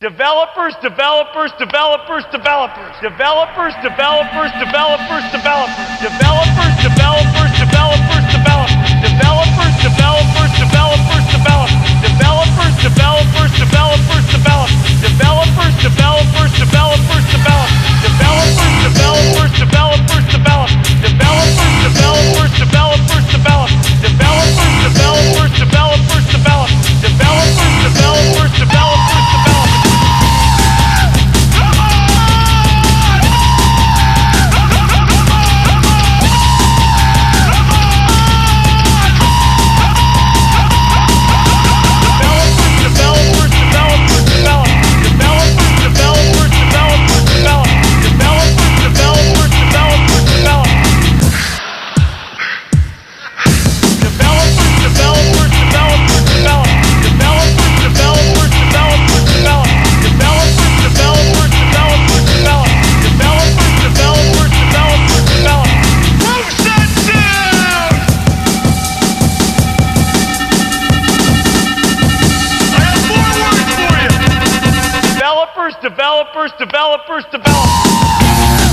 Developers, developers, developers, developers. Developers, developers, developers, developers. Developers, developers, developers, developers. Developers, developers, developers, developers. Developers, developers, developers, developers. Developers, developers, developers, developers. Developers, developers, developers, developers. Developers, developers, developers, developers. Developers, developers, developers, developers. Developers, developers, developers, developers. Developers, developers, developers, developers.